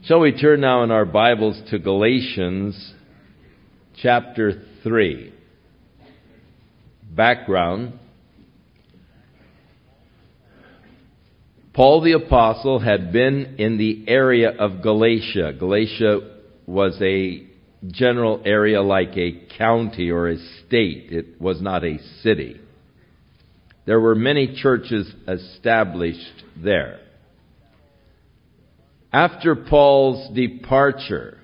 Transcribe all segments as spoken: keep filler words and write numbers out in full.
Shall we turn now in our Bibles to Galatians chapter three. Background. Paul the Apostle had been in the area of Galatia. Galatia was a general area like a county or a state. It was not a city. There were many churches established there. After Paul's departure,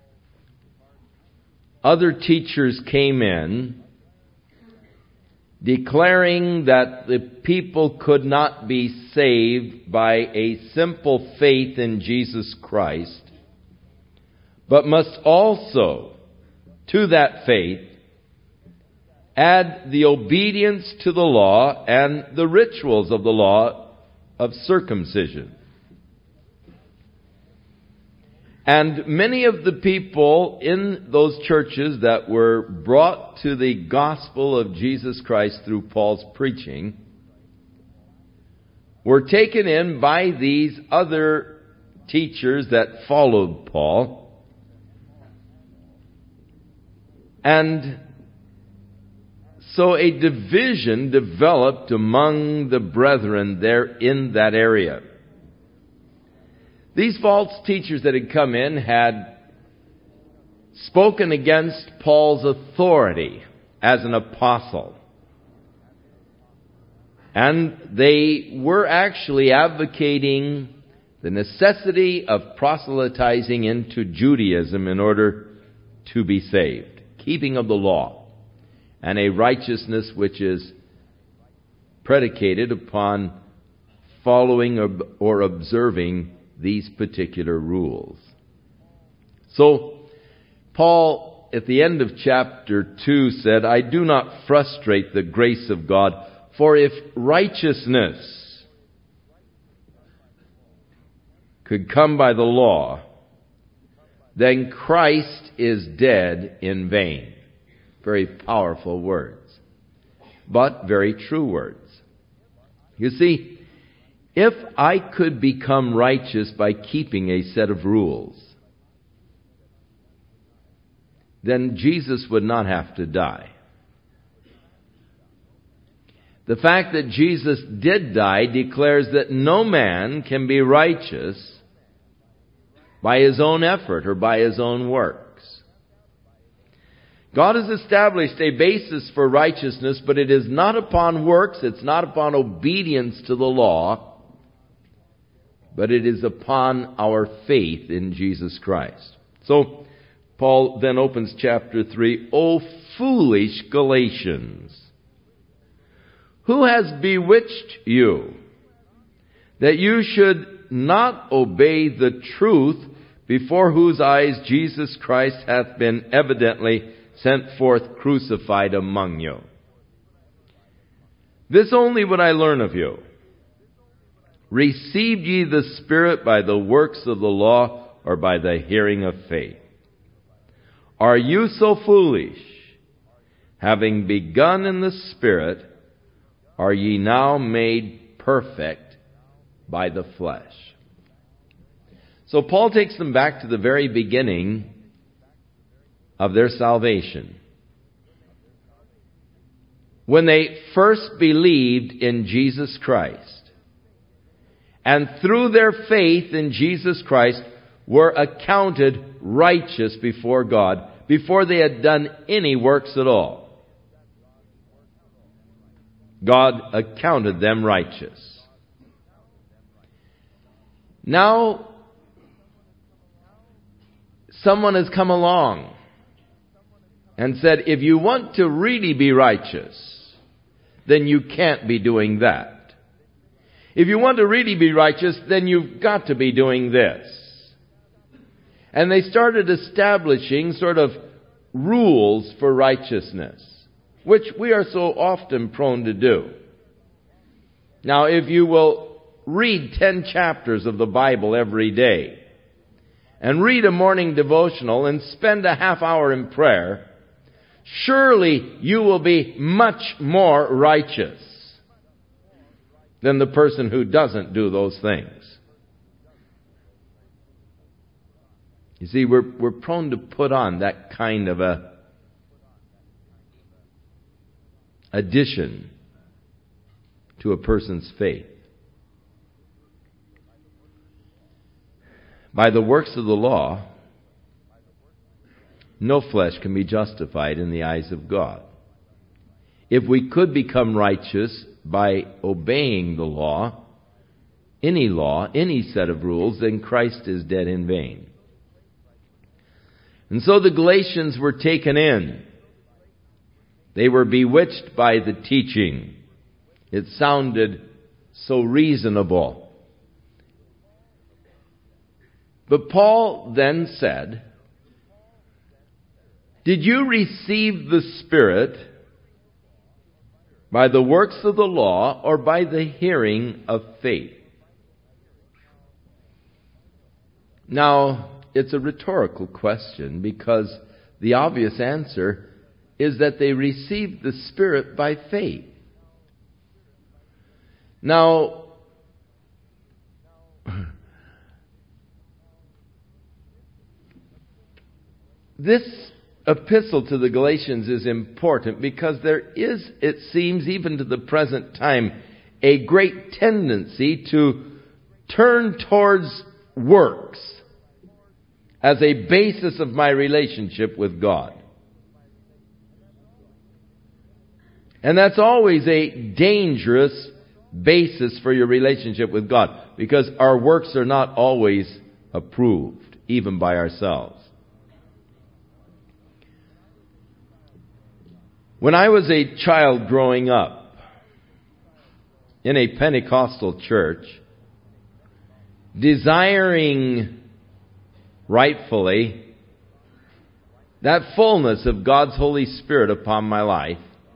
other teachers came in declaring that the people could not be saved by a simple faith in Jesus Christ, but must also, to that faith, add the obedience to the law and the rituals of the law of circumcision. And many of the people in those churches that were brought to the gospel of Jesus Christ through Paul's preaching were taken in by these other teachers that followed Paul. And so a division developed among the brethren there in that area. These false teachers that had come in had spoken against Paul's authority as an apostle. And they were actually advocating the necessity of proselytizing into Judaism in order to be saved, keeping of the law, and a righteousness which is predicated upon following or observing these particular rules. So, Paul, at the end of chapter two, said, I do not frustrate the grace of God, for if righteousness could come by the law, then Christ is dead in vain. Very powerful words, but very true words. You see, if I could become righteous by keeping a set of rules, then Jesus would not have to die. The fact that Jesus did die declares that no man can be righteous by his own effort or by his own works. God has established a basis for righteousness, but it is not upon works, it's not upon obedience to the law, but it is upon our faith in Jesus Christ. So, Paul then opens chapter three, O foolish Galatians, who has bewitched you, that you should not obey the truth, before whose eyes Jesus Christ hath been evidently sent forth crucified among you? This only would I learn of you. Received ye the Spirit by the works of the law, or by the hearing of faith? Are you so foolish? Having begun in the Spirit, are ye now made perfect by the flesh? So Paul takes them back to the very beginning of their salvation, when they first believed in Jesus Christ. And through their faith in Jesus Christ were accounted righteous before God, before they had done any works at all. God accounted them righteous. Now, someone has come along and said, if you want to really be righteous, then you can't be doing that. If you want to really be righteous, then you've got to be doing this. And they started establishing sort of rules for righteousness, which we are so often prone to do. Now, if you will read ten chapters of the Bible every day, and read a morning devotional, and spend a half hour in prayer, surely you will be much more righteous than the person who doesn't do those things. You see, we're, we're prone to put on that kind of a addition to a person's faith. By the works of the law, no flesh can be justified in the eyes of God. If we could become righteous by obeying the law, any law, any set of rules, then Christ is dead in vain. And so the Galatians were taken in. They were bewitched by the teaching. It sounded so reasonable. But Paul then said, "Did you receive the Spirit by the works of the law or by the hearing of faith?" Now, it's a rhetorical question because the obvious answer is that they received the Spirit by faith. Now, this epistle to the Galatians is important because there is, it seems, even to the present time, a great tendency to turn towards works as a basis of my relationship with God. And that's always a dangerous basis for your relationship with God, because our works are not always approved, even by ourselves. When I was a child growing up in a Pentecostal church, desiring rightfully that fullness of God's Holy Spirit upon my life,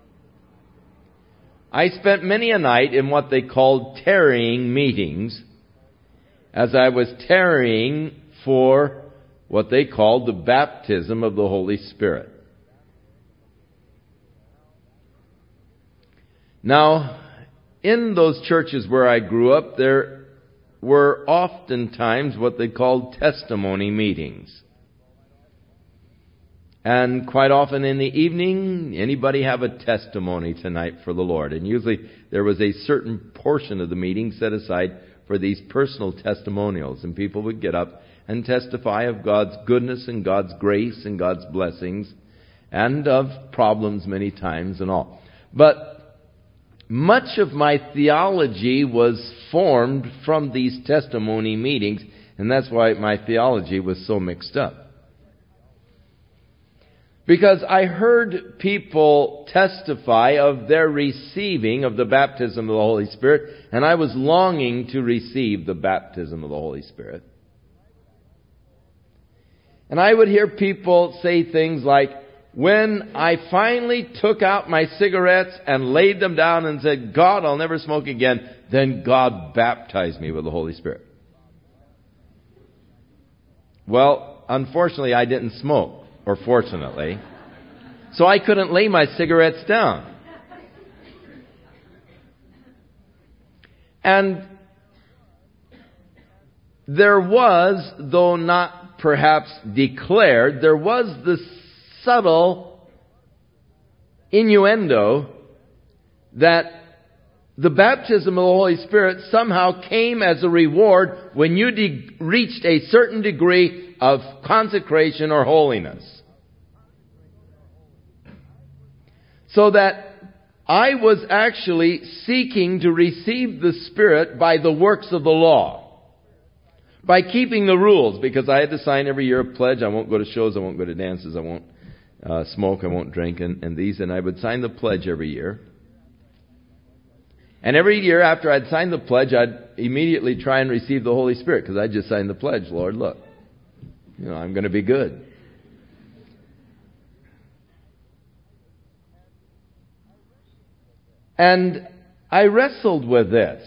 I spent many a night in what they called tarrying meetings, as I was tarrying for what they called the baptism of the Holy Spirit. Now, in those churches where I grew up, there were oftentimes what they called testimony meetings. And quite often in the evening, anybody have a testimony tonight for the Lord? And usually there was a certain portion of the meeting set aside for these personal testimonials. And people would get up and testify of God's goodness and God's grace and God's blessings and of problems many times and all. But much of my theology was formed from these testimony meetings, and that's why my theology was so mixed up. Because I heard people testify of their receiving of the baptism of the Holy Spirit, and I was longing to receive the baptism of the Holy Spirit. And I would hear people say things like, when I finally took out my cigarettes and laid them down and said, "God, I'll never smoke again," then God baptized me with the Holy Spirit. Well, unfortunately, I didn't smoke, or fortunately, so I couldn't lay my cigarettes down. And there was, though not perhaps declared, there was this subtle innuendo that the baptism of the Holy Spirit somehow came as a reward when you de- reached a certain degree of consecration or holiness. So that I was actually seeking to receive the Spirit by the works of the law, by keeping the rules, because I had to sign every year a pledge. I won't go to shows, I won't go to dances, I won't Uh, smoke, I won't drink, and, and these, and I would sign the pledge every year. And every year after I'd signed the pledge, I'd immediately try and receive the Holy Spirit, because I just signed the pledge. Lord, look, you know, I'm going to be good. And I wrestled with this,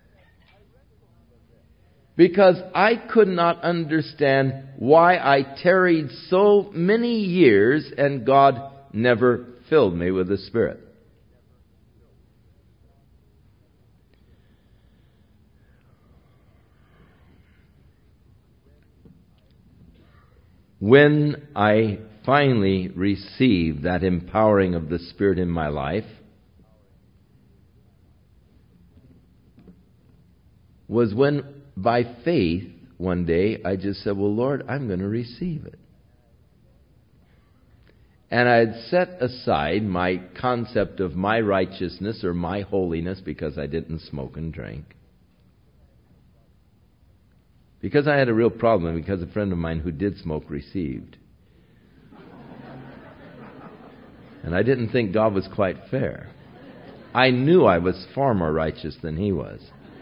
because I could not understand why I tarried so many years and God never filled me with the Spirit. when I finally received that empowering of the Spirit in my life was when, by faith, one day I just said, well, Lord, I'm going to receive it. And I had set aside my concept of my righteousness or my holiness because I didn't smoke and drink. Because I had a real problem, because a friend of mine who did smoke received. And I didn't think God was quite fair. I knew I was far more righteous than he was.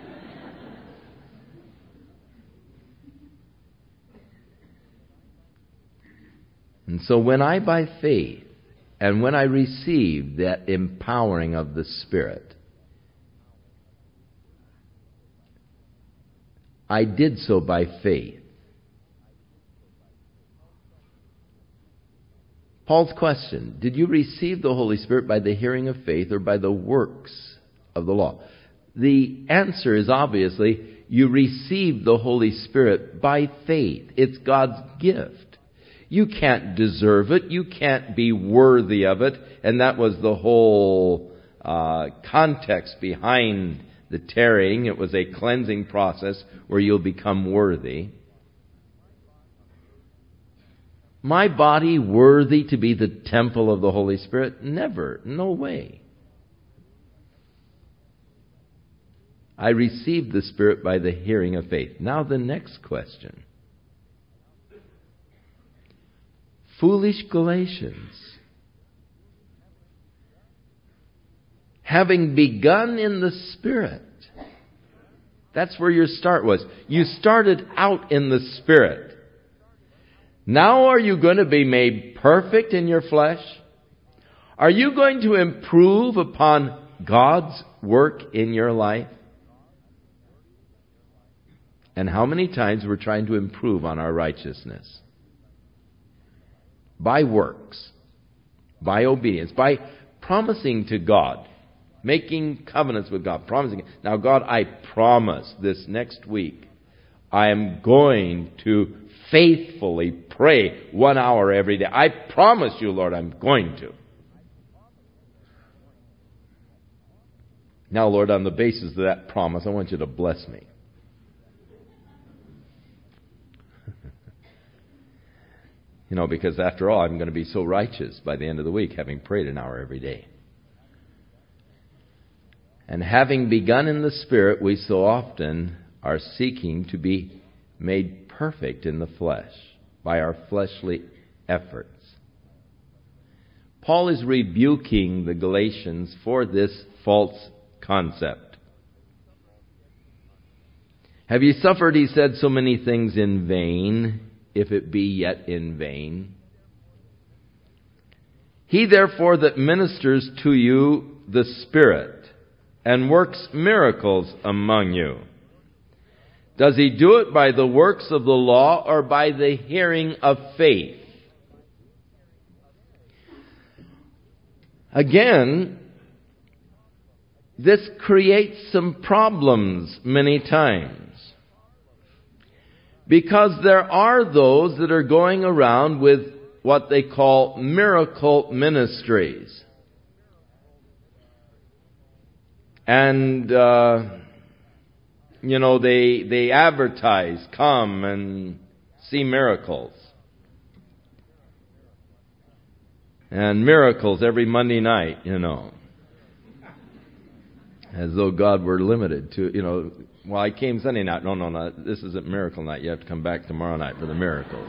And so when I, by faith, and when I received that empowering of the Spirit, I did so by faith. Paul's question, did you receive the Holy Spirit by the hearing of faith or by the works of the law? The answer is obviously, you received the Holy Spirit by faith. It's God's gift. You can't deserve it. You can't be worthy of it. And that was the whole uh, context behind the tarrying. It was a cleansing process where you'll become worthy. My body worthy to be the temple of the Holy Spirit? Never. No way. I received the Spirit by the hearing of faith. Now the next question. Foolish Galatians, having begun in the Spirit. That's where your start was. You started out in the Spirit. Now are you going to be made perfect in your flesh? Are you going to improve upon God's work in your life? And how many times we're trying to improve on our righteousness? By works, by obedience, by promising to God, making covenants with God, promising. Now, God, I promise this next week, I am going to faithfully pray one hour every day. I promise you, Lord, I'm going to. Now, Lord, on the basis of that promise, I want you to bless me. You know, because after all, I'm going to be so righteous by the end of the week, having prayed an hour every day. And having begun in the Spirit, we so often are seeking to be made perfect in the flesh by our fleshly efforts. Paul is rebuking the Galatians for this false concept. Have ye suffered, he said, so many things in vain, if it be yet in vain? He therefore that ministers to you the Spirit and works miracles among you, does he do it by the works of the law or by the hearing of faith? Again, this creates some problems many times. Because there are those that are going around with what they call miracle ministries. And, uh, you know, they, they advertise, come and see miracles. And miracles every Monday night, you know. As though God were limited to, you know, well, I came Sunday night. No, no, no. This isn't miracle night. You have to come back tomorrow night for the miracles.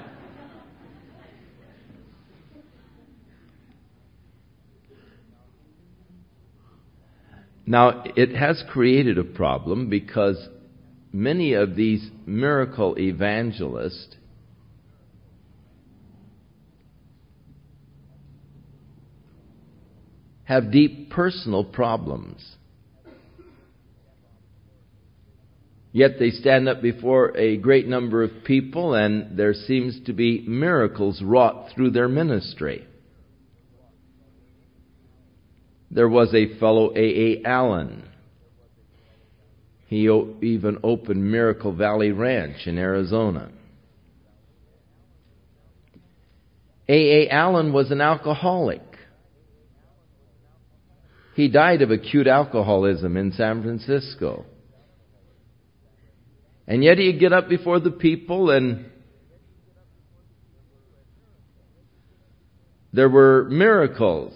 Now, it has created a problem because many of these miracle evangelists have deep personal problems. Yet they stand up before a great number of people and there seems to be miracles wrought through their ministry. There was a fellow, A A Allen. He o- even opened Miracle Valley Ranch in Arizona. A A Allen was an alcoholic. He died of acute alcoholism in San Francisco. And yet he'd get up before the people, and there were miracles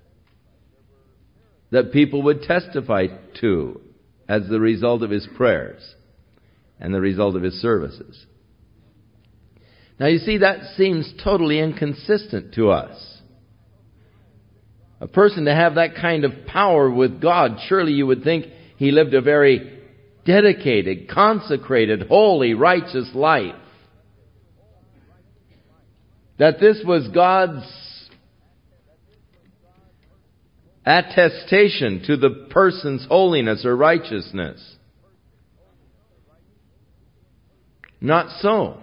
that people would testify to as the result of his prayers and the result of his services. Now you see, that seems totally inconsistent to us. A person to have that kind of power with God, surely you would think he lived a very dedicated, consecrated, holy, righteous life. That this was God's attestation to the person's holiness or righteousness. Not so.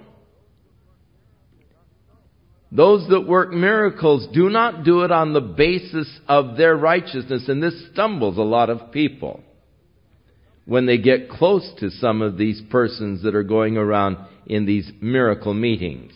Those that work miracles do not do it on the basis of their righteousness, and this stumbles a lot of people when they get close to some of these persons that are going around in these miracle meetings.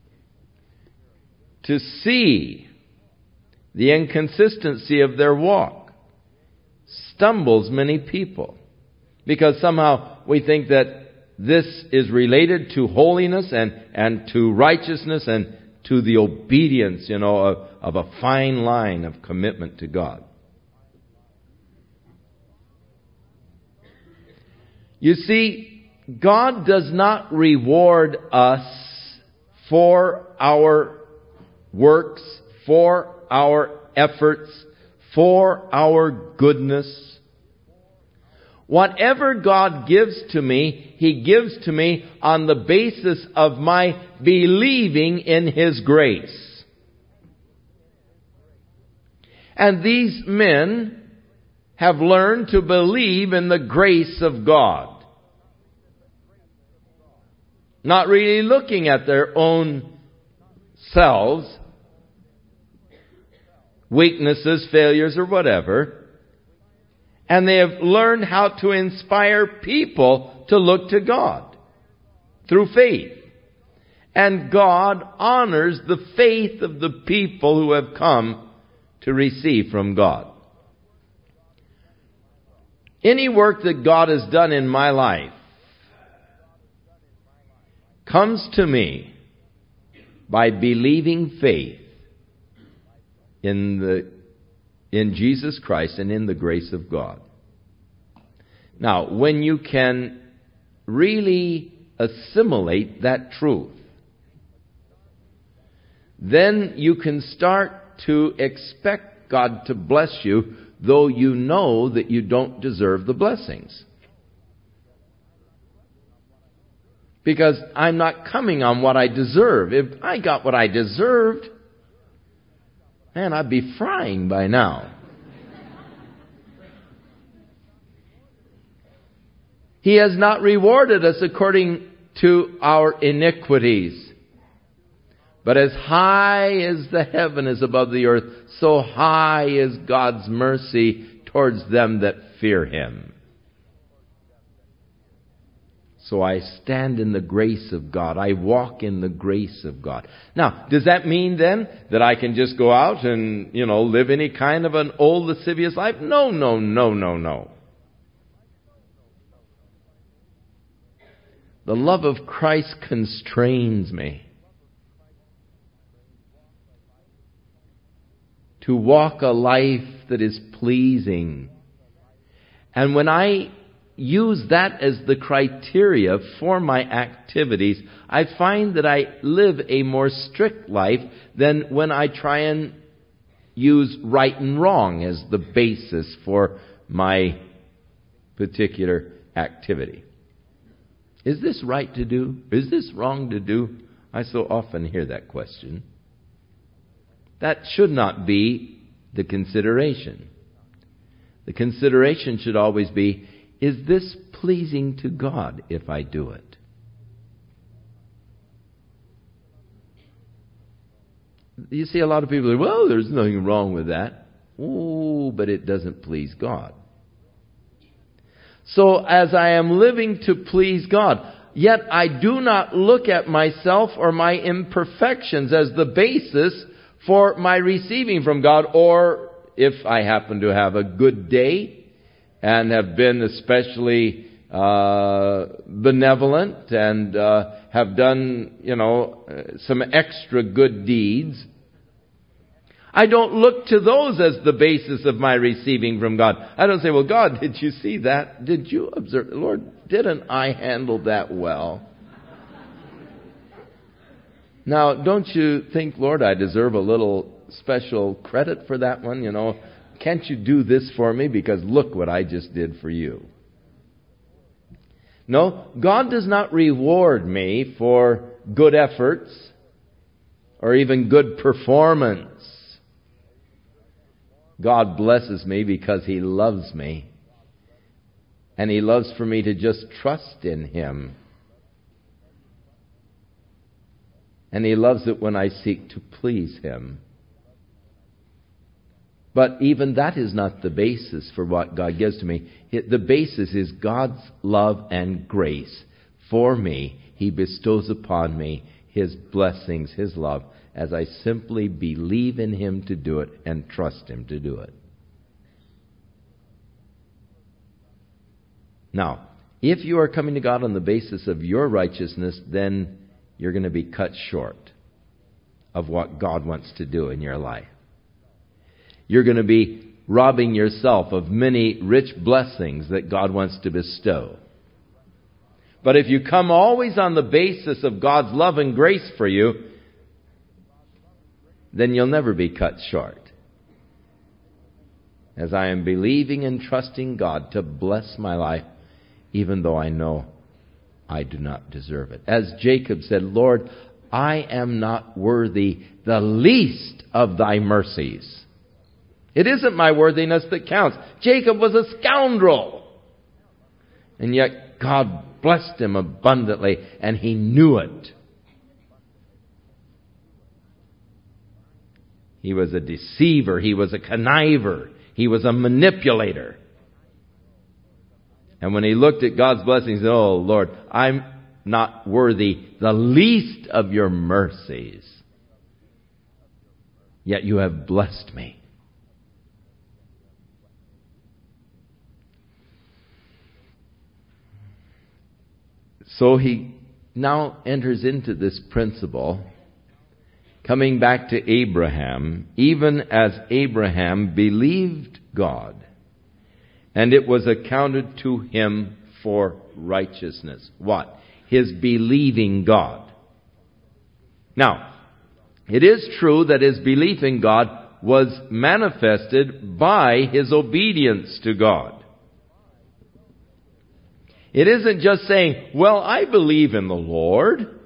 To see the inconsistency of their walk stumbles many people, because somehow we think that this is related to holiness and, and to righteousness and to the obedience, you know, of, of a fine line of commitment to God. You see, God does not reward us for our works, for our efforts, for our goodness. Whatever God gives to me, He gives to me on the basis of my believing in His grace. And these men have learned to believe in the grace of God, not really looking at their own selves, weaknesses, failures, or whatever. And they have learned how to inspire people to look to God through faith. And God honors the faith of the people who have come to receive from God. Any work that God has done in my life comes to me by believing faith in the in Jesus Christ and in the grace of God. Now, when you can really assimilate that truth, then you can start to expect God to bless you, though you know that you don't deserve the blessings. Because I'm not coming on what I deserve. If I got what I deserved, man, I'd be frying by now. He has not rewarded us according to our iniquities. But as high as the heaven is above the earth, so high is God's mercy towards them that fear Him. So I stand in the grace of God. I walk in the grace of God. Now, does that mean then that I can just go out and, you know, live any kind of an old lascivious life? No, no, no, no, no. The love of Christ constrains me to walk a life that is pleasing. And when I use that as the criteria for my activities, I find that I live a more strict life than when I try and use right and wrong as the basis for my particular activity. Is this right to do? Is this wrong to do? I so often hear that question. That should not be the consideration. The consideration should always be, is this pleasing to God if I do it? You see a lot of people say, well, there's nothing wrong with that. Oh, but it doesn't please God. So as I am living to please God, yet I do not look at myself or my imperfections as the basis for my receiving from God, or if I happen to have a good day and have been especially uh, benevolent and uh, have done, you know, some extra good deeds, I don't look to those as the basis of my receiving from God. I don't say, well, God, did you see that? Did you observe? Lord, didn't I handle that well? Now, don't you think, Lord, I deserve a little special credit for that one? You know, can't you do this for me? Because look what I just did for you. No, God does not reward me for good efforts or even good performance. God blesses me because He loves me. And He loves for me to just trust in Him. And He loves it when I seek to please Him. But even that is not the basis for what God gives to me. The basis is God's love and grace for me. He bestows upon me His blessings, His love, as I simply believe in Him to do it and trust Him to do it. Now, if you are coming to God on the basis of your righteousness, then you're going to be cut short of what God wants to do in your life. You're going to be robbing yourself of many rich blessings that God wants to bestow. But if you come always on the basis of God's love and grace for you, then you'll never be cut short. As I am believing and trusting God to bless my life, even though I know I do not deserve it. As Jacob said, Lord, I am not worthy the least of Thy mercies. It isn't my worthiness that counts. Jacob was a scoundrel. And yet God blessed him abundantly, and he knew it. He was a deceiver. He was a conniver. He was a manipulator. And when he looked at God's blessings, he said, oh, Lord, I'm not worthy the least of your mercies. Yet you have blessed me. So he now enters into this principle, coming back to Abraham, even as Abraham believed God, and it was accounted to him for righteousness. What? His believing God. Now, it is true that his belief in God was manifested by his obedience to God. It isn't just saying, well, I believe in the Lord.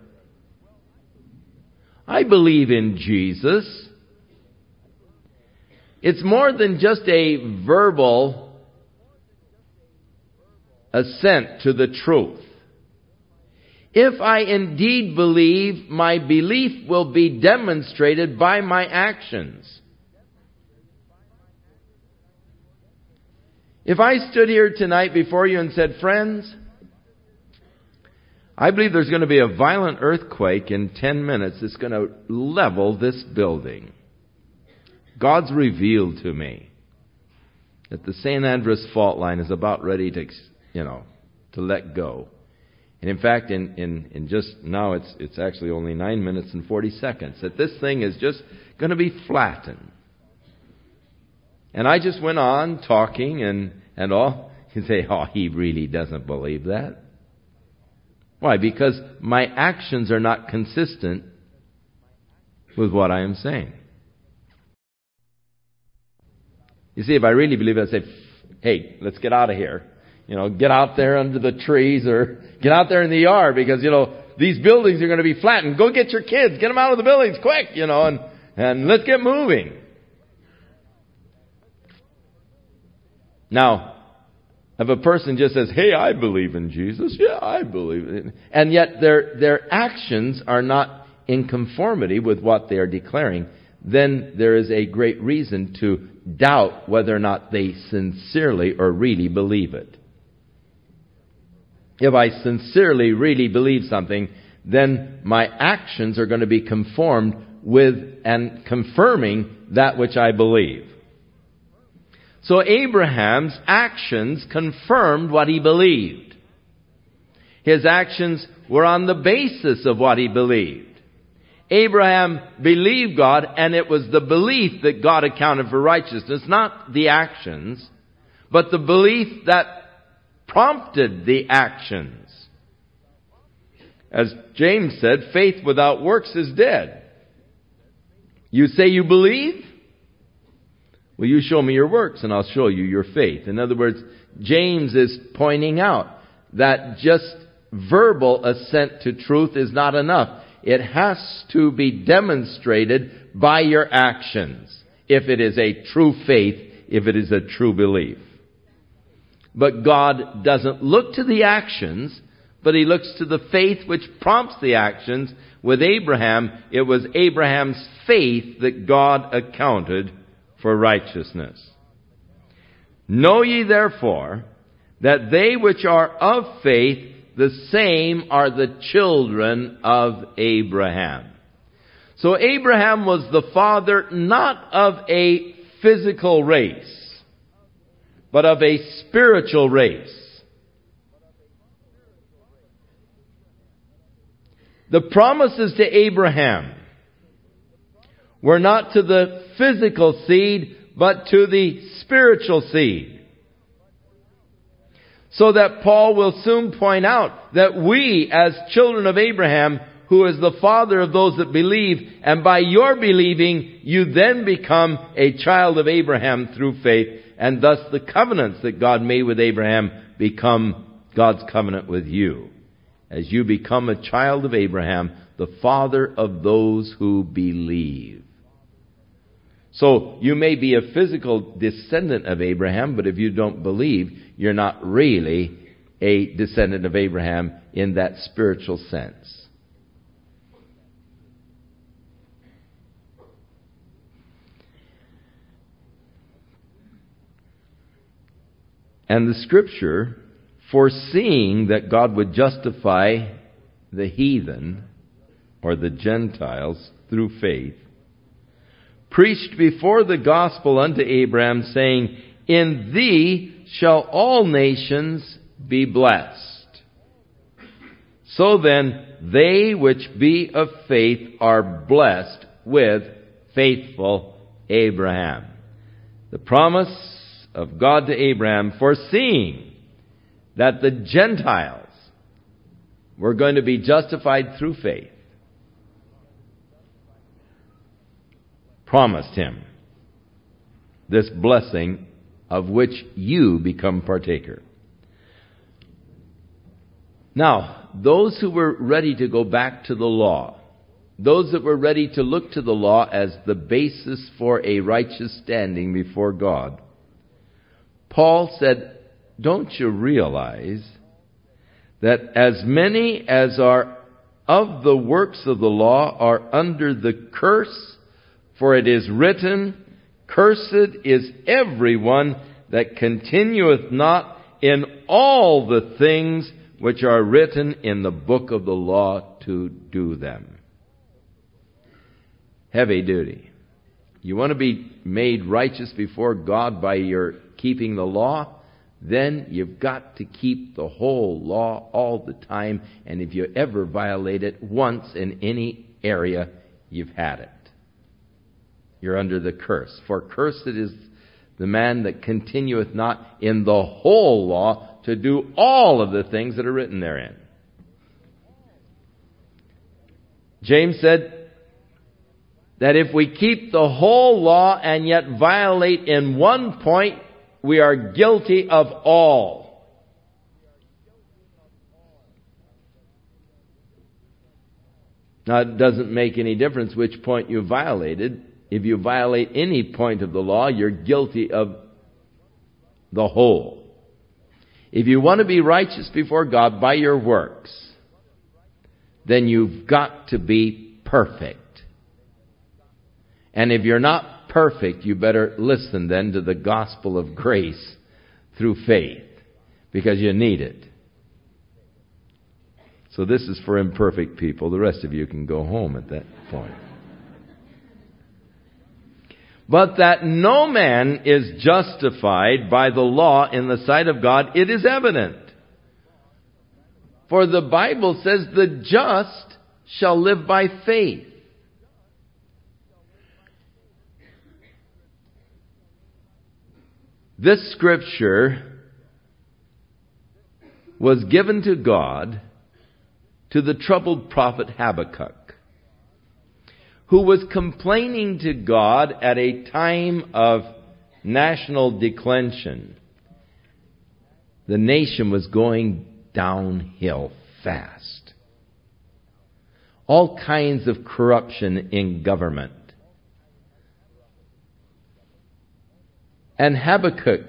I believe in Jesus. It's more than just a verbal assent to the truth. If I indeed believe, my belief will be demonstrated by my actions. If I stood here tonight before you and said, friends, I believe there's going to be a violent earthquake in ten minutes that's going to level this building. God's revealed to me that the Saint Andreas fault line is about ready to, you know, to let go. And in fact, in, in, in just now, it's, it's actually only nine minutes and forty seconds, that this thing is just going to be flattened. And I just went on talking and, and all. You say, oh, he really doesn't believe that. Why? Because my actions are not consistent with what I am saying. You see, if I really believe it, I'd say, hey, let's get out of here. You know, get out there under the trees or get out there in the yard because, you know, these buildings are going to be flattened. Go get your kids. Get them out of the buildings quick, you know, and, and let's get moving. Now, if a person just says, hey, I believe in Jesus, yeah, I believe in it, and yet their their actions are not in conformity with what they are declaring, then there is a great reason to doubt whether or not they sincerely or really believe it. if I sincerely, really believe something, then my actions are going to be conformed with and confirming that which I believe. So Abraham's actions confirmed what he believed. His actions were on the basis of what he believed. Abraham believed God, and it was the belief that God accounted for righteousness, not the actions, but the belief that prompted the actions. As James said, faith without works is dead. You say you believe? Well, you show me your works and I'll show you your faith. In other words, James is pointing out that just verbal assent to truth is not enough. It has to be demonstrated by your actions if it is a true faith, if it is a true belief. But God doesn't look to the actions, but He looks to the faith which prompts the actions. With Abraham, it was Abraham's faith that God accounted for righteousness. Know ye therefore that they which are of faith, the same are the children of Abraham. So Abraham was the father not of a physical race, but of a spiritual race. The promises to Abraham were not to the physical seed, but to the spiritual seed. So that Paul will soon point out that we, as children of Abraham, who is the father of those that believe, and by your believing, you then become a child of Abraham through faith, and thus the covenants that God made with Abraham become God's covenant with you. As you become a child of Abraham, the father of those who believe. So you may be a physical descendant of Abraham, but if you don't believe, you're not really a descendant of Abraham in that spiritual sense. And the Scripture, foreseeing that God would justify the heathen or the Gentiles through faith, preached before the gospel unto Abraham, saying, in thee shall all nations be blessed. So then, they which be of faith are blessed with faithful Abraham. The promise of God to Abraham, foreseeing that the Gentiles were going to be justified through faith, promised him this blessing of which you become partaker. Now, those who were ready to go back to the law, those that were ready to look to the law as the basis for a righteous standing before God, Paul said, don't you realize that as many as are of the works of the law are under the curse? For it is written, cursed is everyone that continueth not in all the things which are written in the book of the law to do them. Heavy duty. You want to be made righteous before God by your keeping the law? Then you've got to keep the whole law all the time. And if you ever violate it once in any area, you've had it. You're under the curse. For cursed is the man that continueth not in the whole law to do all of the things that are written therein. James said that if we keep the whole law and yet violate in one point, we are guilty of all. Now, it doesn't make any difference which point you violated. If you violate any point of the law, you're guilty of the whole. If you want to be righteous before God by your works, then you've got to be perfect. And if you're not perfect, you better listen then to the gospel of grace through faith, because you need it. So this is for imperfect people. The rest of you can go home at that point. But that no man is justified by the law in the sight of God, it is evident. For the Bible says the just shall live by faith. This scripture was given to God to the troubled prophet Habakkuk, who was complaining to God at a time of national declension. The nation was going downhill fast. All kinds of corruption in government. And Habakkuk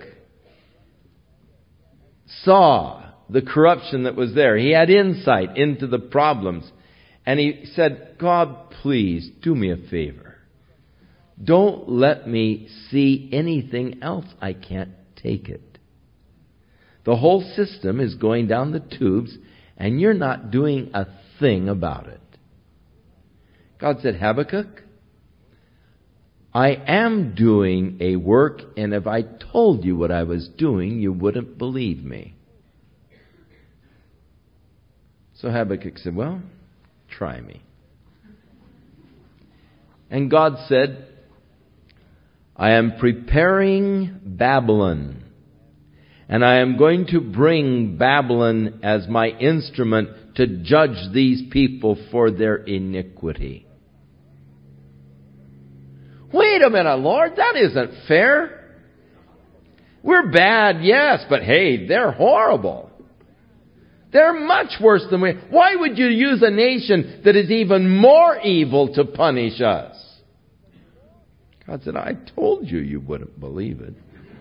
saw the corruption that was there. He had insight into the problems. And he said, God, please do me a favor. Don't let me see anything else. I can't take it. The whole system is going down the tubes, and you're not doing a thing about it. God said, Habakkuk, I am doing a work, and if I told you what I was doing, you wouldn't believe me. So Habakkuk said, well, try me. And God said, I am preparing Babylon, and I am going to bring Babylon as my instrument to judge these people for their iniquity. Wait a minute, Lord, that isn't fair. We're bad, yes, but hey, they're horrible. They're much worse than we. Why would you use a nation that is even more evil to punish us? God said, I told you you wouldn't believe it.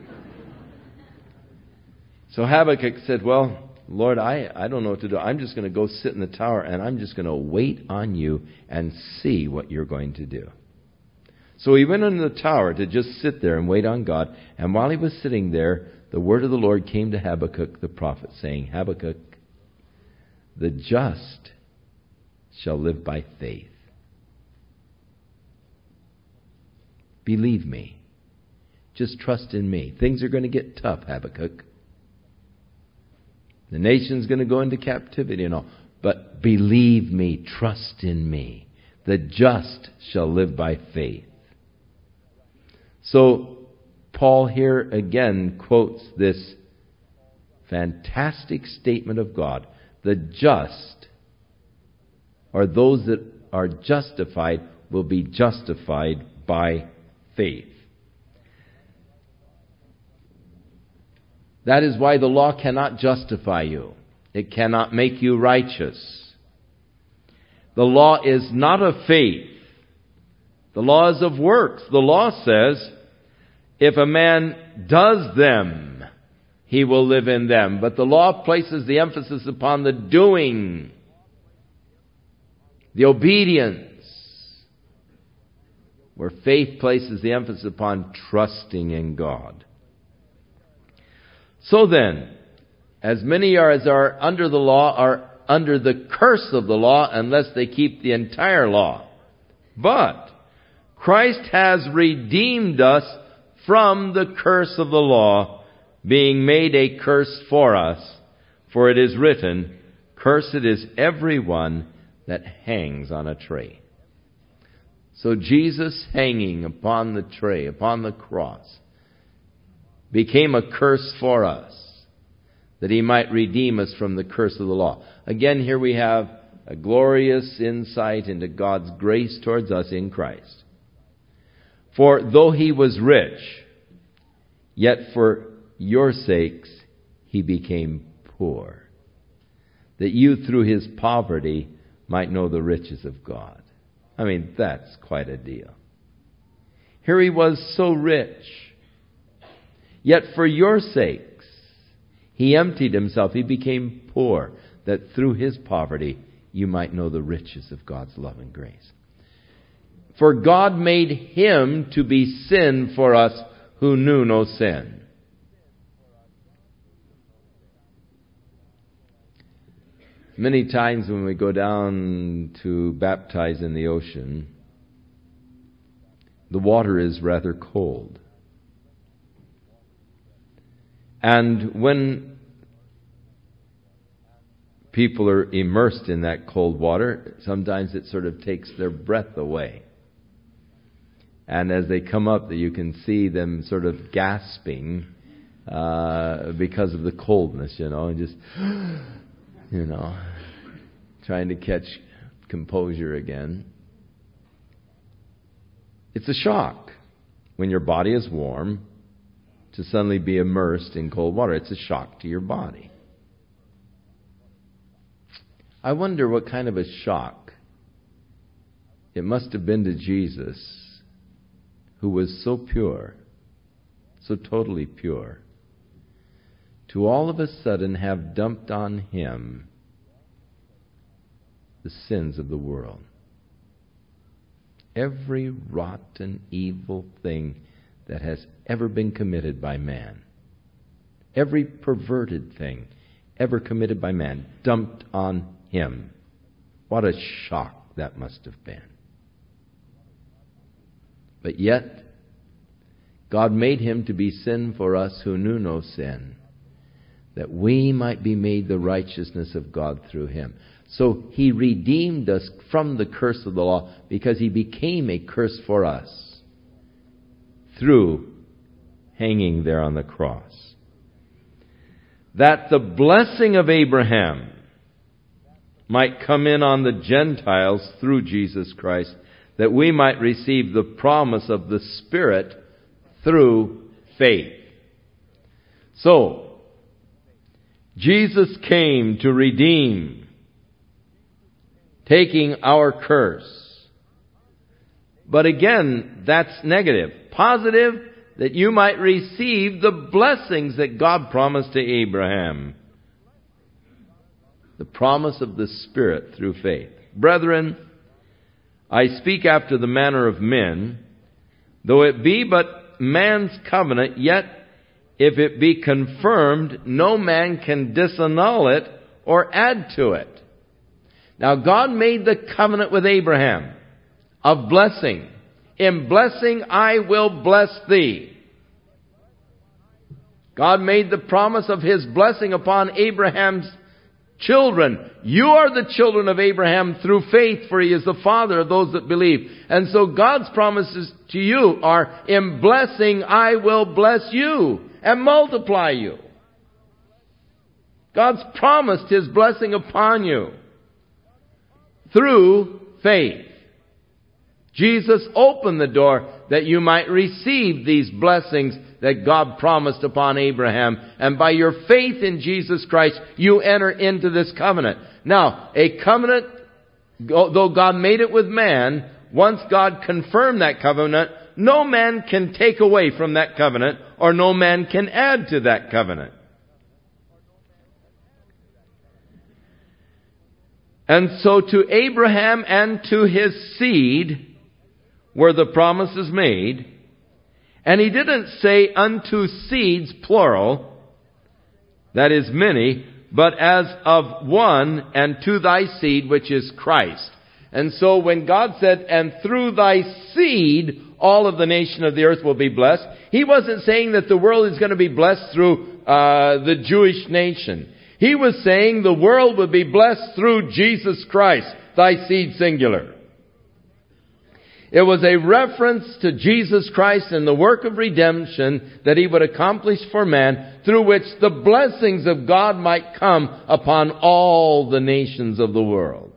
So Habakkuk said, well, Lord, I, I don't know what to do. I'm just going to go sit in the tower and I'm just going to wait on you and see what you're going to do. So he went into the tower to just sit there and wait on God. And while he was sitting there, the word of the Lord came to Habakkuk the prophet, saying, Habakkuk, the just shall live by faith. Believe me. Just trust in me. Things are going to get tough, Habakkuk. The nation's going to go into captivity and all. But believe me, trust in me. The just shall live by faith. So, Paul here again quotes this fantastic statement of God. The just, or those that are justified, will be justified by faith. That is why the law cannot justify you. It cannot make you righteous. The law is not of faith. The law is of works. The law says, if a man does them, he will live in them. But the law places the emphasis upon the doing, the obedience, where faith places the emphasis upon trusting in God. So then, as many are as are under the law are under the curse of the law unless they keep the entire law. But Christ has redeemed us from the curse of the law, being made a curse for us. For it is written, cursed is everyone that hangs on a tree. So Jesus hanging upon the tree, upon the cross, became a curse for us, that he might redeem us from the curse of the law. Again, here we have a glorious insight into God's grace towards us in Christ. For though he was rich, yet for your sakes he became poor, that you through his poverty might know the riches of God. I mean, that's quite a deal. Here he was so rich, yet for your sakes he emptied himself. He became poor, that through his poverty you might know the riches of God's love and grace. For God made him to be sin for us who knew no sin. Many times when we go down to baptize in the ocean, the water is rather cold. And when people are immersed in that cold water, sometimes it sort of takes their breath away. And as they come up, you can see them sort of gasping uh, because of the coldness, you know, and just, you know, trying to catch composure again. It's a shock when your body is warm to suddenly be immersed in cold water. It's a shock to your body. I wonder what kind of a shock it must have been to Jesus, who was so pure, so totally pure, to all of a sudden have dumped on Him the sins of the world. Every rotten, evil thing that has ever been committed by man, every perverted thing ever committed by man, dumped on Him. What a shock that must have been. But yet, God made Him to be sin for us who knew no sin, that we might be made the righteousness of God through Him. So He redeemed us from the curse of the law because He became a curse for us through hanging there on the cross. That the blessing of Abraham might come in on the Gentiles through Jesus Christ, that we might receive the promise of the Spirit through faith. So, Jesus came to redeem, taking our curse. But again, that's negative. Positive, that you might receive the blessings that God promised to Abraham. The promise of the Spirit through faith. Brethren, I speak after the manner of men, though it be but man's covenant, yet if it be confirmed, no man can disannul it or add to it. Now God made the covenant with Abraham of blessing. In blessing I will bless thee. God made the promise of His blessing upon Abraham's children. You are the children of Abraham through faith, for he is the father of those that believe. And so God's promises to you are, in blessing I will bless you and multiply you. God's promised His blessing upon you through faith. Jesus opened the door that you might receive these blessings that God promised upon Abraham. And by your faith in Jesus Christ, you enter into this covenant. Now, a covenant, though God made it with man, once God confirmed that covenant, no man can take away from that covenant, or no man can add to that covenant. And so to Abraham and to his seed were the promises made. And He didn't say unto seeds, plural, that is many, but as of one, and to thy seed, which is Christ. And so when God said, and through thy seed, all of the nation of the earth will be blessed, He wasn't saying that the world is going to be blessed through uh, the Jewish nation. He was saying the world would be blessed through Jesus Christ, thy seed singular. It was a reference to Jesus Christ and the work of redemption that He would accomplish for man, through which the blessings of God might come upon all the nations of the world.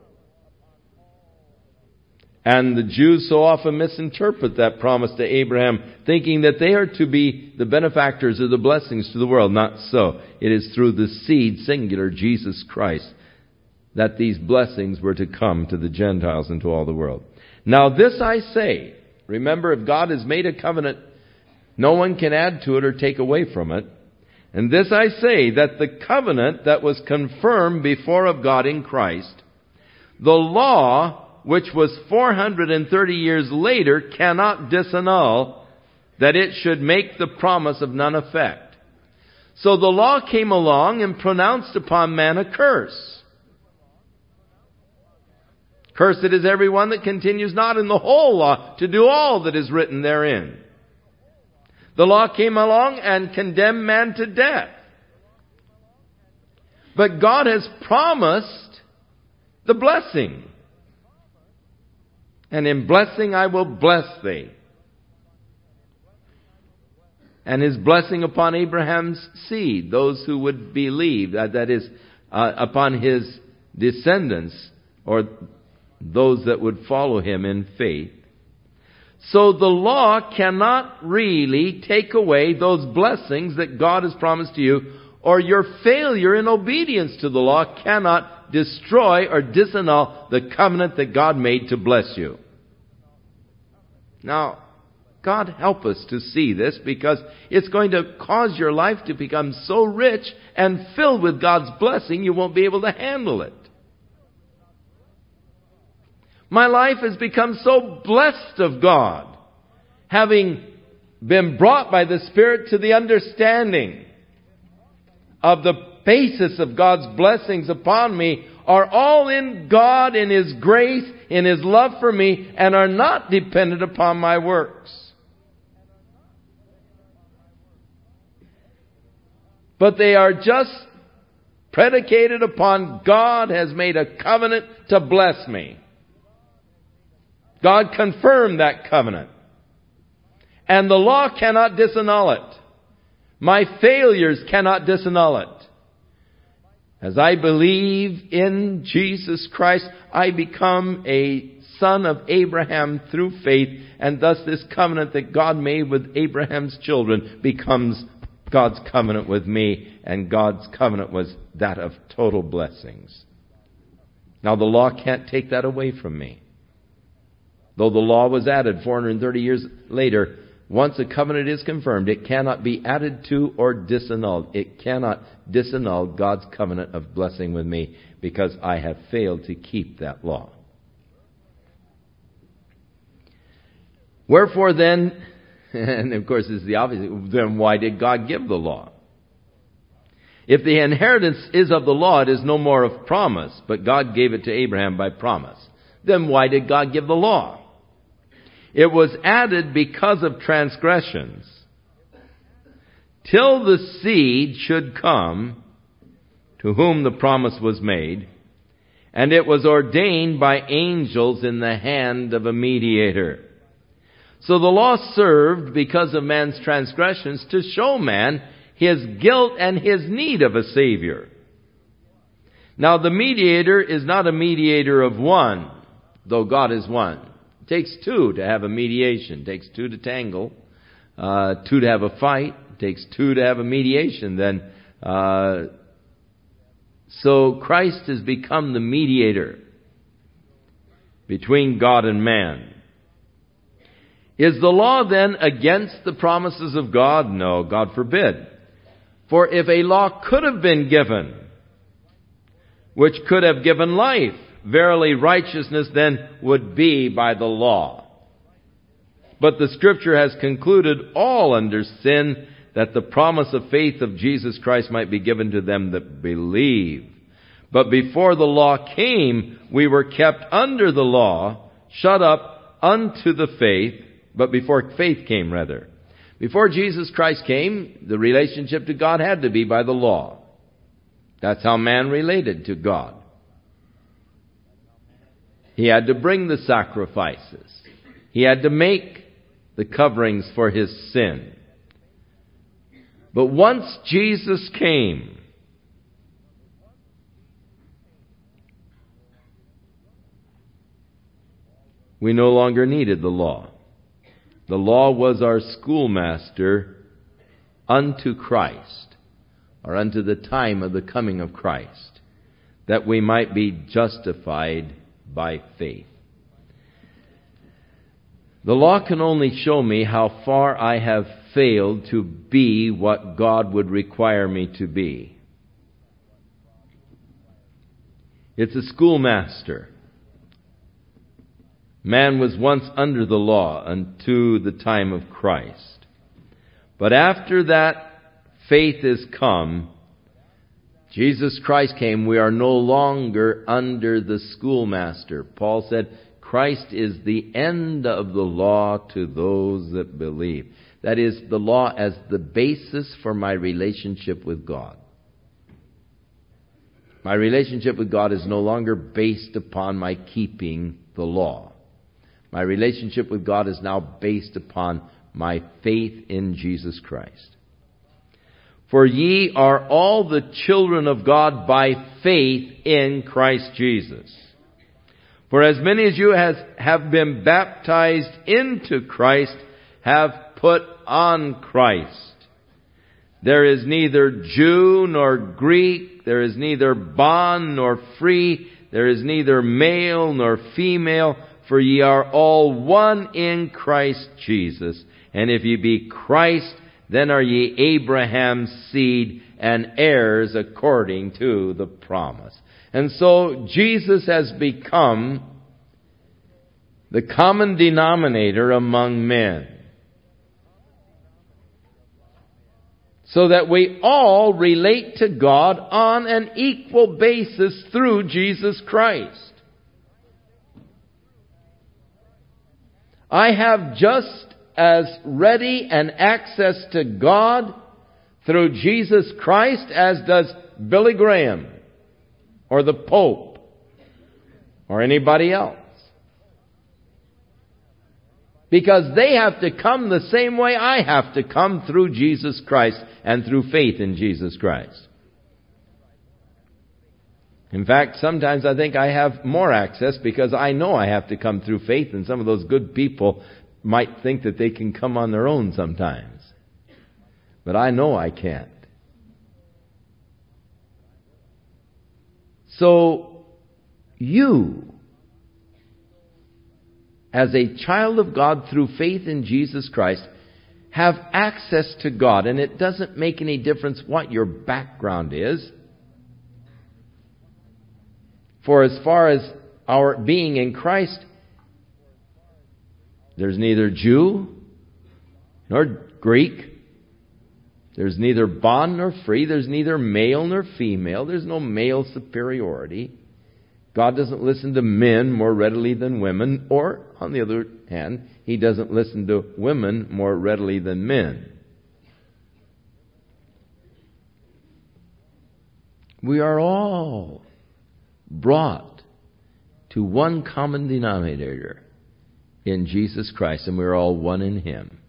And the Jews so often misinterpret that promise to Abraham, thinking that they are to be the benefactors of the blessings to the world. Not so. It is through the seed singular, Jesus Christ, that these blessings were to come to the Gentiles and to all the world. Now this I say, remember, if God has made a covenant, no one can add to it or take away from it. And this I say, that the covenant that was confirmed before of God in Christ, the law, which was four hundred thirty years later, cannot disannul, that it should make the promise of none effect. So the law came along and pronounced upon man a curse. Cursed is everyone that continues not in the whole law to do all that is written therein. The law came along and condemned man to death. But God has promised the blessing. And in blessing I will bless thee. And His blessing upon Abraham's seed, those who would believe, that, that is, uh, upon his descendants, or those that would follow him in faith. So the law cannot really take away those blessings that God has promised to you, or your failure in obedience to the law cannot destroy or disannul the covenant that God made to bless you. Now, God help us to see this, because it's going to cause your life to become so rich and filled with God's blessing you won't be able to handle it. My life has become so blessed of God, having been brought by the Spirit to the understanding of the basis of God's blessings upon me are all in God, in His grace, in His love for me, and are not dependent upon my works. But they are just predicated upon God has made a covenant to bless me. God confirmed that covenant. And the law cannot disannul it. My failures cannot disannul it. As I believe in Jesus Christ, I become a son of Abraham through faith, and thus this covenant that God made with Abraham's children becomes God's covenant with me, and God's covenant was that of total blessings. Now the law can't take that away from me. Though the law was added four hundred thirty years later, once a covenant is confirmed, it cannot be added to or disannulled. It cannot disannul God's covenant of blessing with me, because I have failed to keep that law. Wherefore then, and of course this is the obvious, then why did God give the law? If the inheritance is of the law, it is no more of promise, but God gave it to Abraham by promise. Then why did God give the law? It was added because of transgressions, till the seed should come, to whom the promise was made, and it was ordained by angels in the hand of a mediator. So the law served, because of man's transgressions, to show man his guilt and his need of a Savior. Now the mediator is not a mediator of one, though God is one. It takes two to have a mediation. It takes two to tangle, uh, two to have a fight. It takes two to have a mediation. Then, uh, so Christ has become the mediator between God and man. Is the law then against the promises of God? No, God forbid. For if a law could have been given, which could have given life, verily righteousness then would be by the law. But the Scripture has concluded all under sin, that the promise of faith of Jesus Christ might be given to them that believe. But before the law came, we were kept under the law, shut up unto the faith, but before faith came, rather. Before Jesus Christ came, the relationship to God had to be by the law. That's how man related to God. He had to bring the sacrifices. He had to make the coverings for his sin. But once Jesus came, we no longer needed the law. The law was our schoolmaster unto Christ, or unto the time of the coming of Christ, that we might be justified by faith. The law can only show me how far I have failed to be what God would require me to be. It's a schoolmaster. Man was once under the law unto the time of Christ. But after that faith is come, Jesus Christ came, we are no longer under the schoolmaster. Paul said, Christ is the end of the law to those that believe. That is, the law as the basis for my relationship with God. My relationship with God is no longer based upon my keeping the law. My relationship with God is now based upon my faith in Jesus Christ. For ye are all the children of God by faith in Christ Jesus. For as many as you has, have been baptized into Christ have put on Christ. There is neither Jew nor Greek, there is neither bond nor free, there is neither male nor female, for ye are all one in Christ Jesus. And if ye be Christ, then are ye Abraham's seed and heirs according to the promise. And so Jesus has become the common denominator among men, so that we all relate to God on an equal basis through Jesus Christ. I have just as ready an access to God through Jesus Christ as does Billy Graham or the Pope or anybody else. Because they have to come the same way I have to come, through Jesus Christ and through faith in Jesus Christ. In fact, sometimes I think I have more access because I know I have to come through faith, and some of those good people might think that they can come on their own sometimes. But I know I can't. So, you, as a child of God through faith in Jesus Christ, have access to God. And it doesn't make any difference what your background is. For as far as our being in Christ, there's neither Jew nor Greek. There's neither bond nor free. There's neither male nor female. There's no male superiority. God doesn't listen to men more readily than women. Or, on the other hand, He doesn't listen to women more readily than men. We are all brought to one common denominator in Jesus Christ, and we're all one in Him.